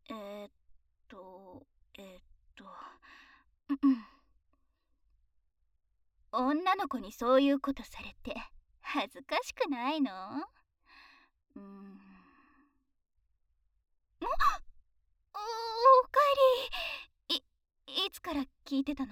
えーっと、えーっと、うんうん。女の子にそういうことされて恥ずかしくないの？うーん。おかえり。いつから聞いてたの？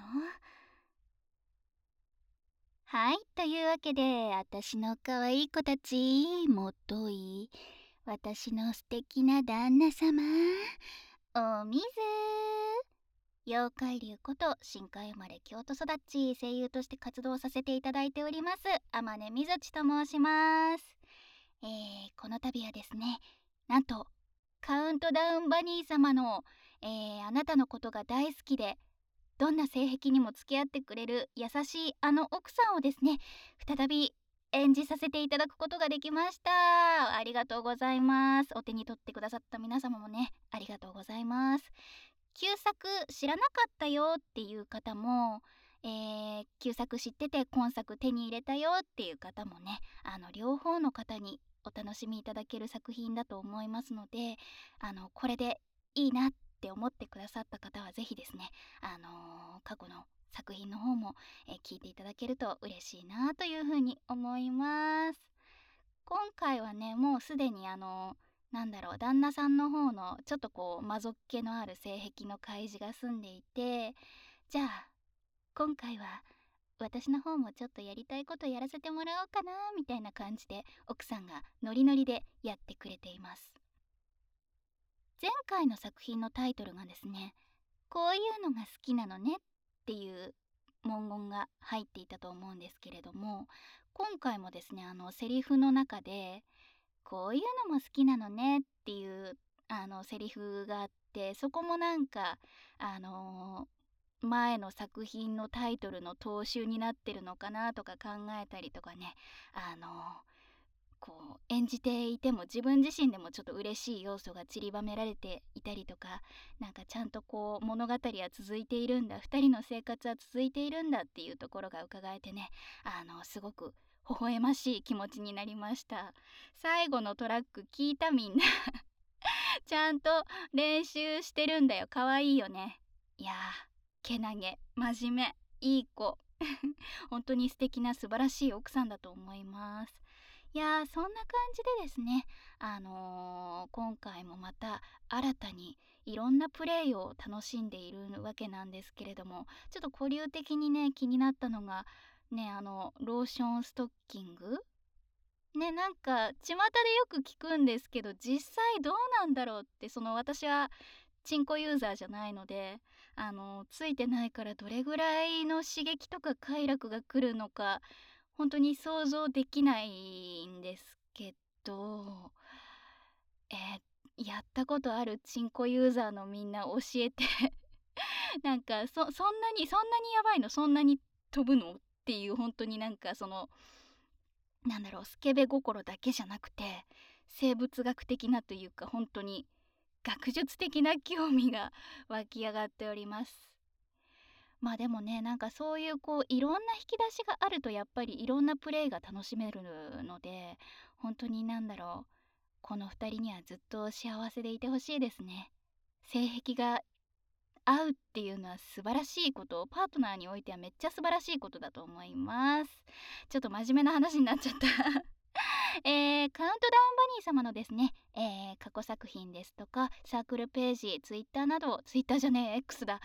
はい、というわけで、私の可愛い子たち、もとい、私の素敵な旦那様、お水。妖怪竜こと深海生まれ京都育ち、声優として活動させていただいております天音みずちと申します。この度はですね、なんとカウントダウンバニー様の、あなたのことが大好きでどんな性癖にも付き合ってくれる優しいあの奥さんをですね、再び演じさせていただくことができました。ありがとうございます。お手に取ってくださった皆様もね、ありがとうございます。旧作知らなかったよっていう方も、旧作知ってて今作手に入れたよっていう方もね、両方の方にお楽しみいただける作品だと思いますので、これでいいなって思ってくださった方はぜひですね、過去の作品の方も、聞いていただけると嬉しいなというふうに思います。今回はね、もうすでに旦那さんの方のちょっとこう魔族気のある性癖の開示が済んでいて、じゃあ今回は私の方もちょっとやりたいことやらせてもらおうかなみたいな感じで奥さんがノリノリでやってくれています。前回の作品のタイトルがですね、こういうのが好きなのねっていう文言が入っていたと思うんですけれども、今回もですね、セリフの中でこういうのも好きなのねっていうセリフがあって、そこもなんかあの前の作品のタイトルの踏襲になってるのかなとか考えたりとかね、こう演じていても自分自身でもちょっと嬉しい要素が散りばめられていたりとか、なんかちゃんとこう物語は続いているんだ、2人の生活は続いているんだっていうところが伺えてね、すごく微笑ましい気持ちになりました。最後のトラック聞いた？みんなちゃんと練習してるんだよ。かわいいよね。いやー、けなげ真面目いい子本当に素敵な素晴らしい奥さんだと思います。いやー、そんな感じでですね、今回もまた新たにいろんなプレイを楽しんでいるわけなんですけれども、ちょっと古流的にね気になったのがね、ローションストッキングね、なんか巷でよく聞くんですけど、実際どうなんだろうって、私はチンコユーザーじゃないので、ついてないからどれぐらいの刺激とか快楽が来るのか本当に想像できないんですけど、えやったことあるチンコユーザーのみんな教えてなんかそんなにやばいの？そんなに飛ぶの？っていう、本当になんかスケベ心だけじゃなくて生物学的なというか、本当に学術的な興味が湧き上がっております。まあでもね、なんかそういうこういろんな引き出しがあるとやっぱりいろんなプレイが楽しめるので、本当にこの2人にはずっと幸せでいてほしいですね。性癖が合うっていうのは素晴らしいこと、パートナーにおいてはめっちゃ素晴らしいことだと思います。ちょっと真面目な話になっちゃったカウントダウンバニー様のですね、過去作品ですとかサークルページ、ツイッターなど、ツイッターじゃねえ X だ、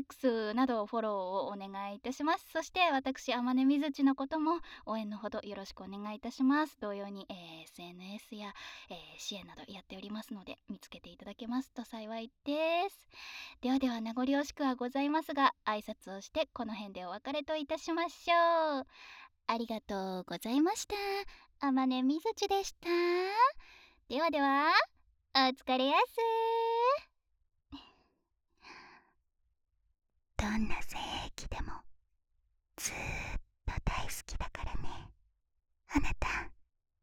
X などフォローをお願いいたします。そして私天音みずちのことも応援のほどよろしくお願いいたします。同様に、SNS や、支援などやっておりますので、見つけていただけますと幸いです。ではでは名残惜しくはございますが、挨拶をしてこの辺でお別れといたしましょう。ありがとうございました。天音みずちでした。ではでは、お疲れやす。どんな性癖でも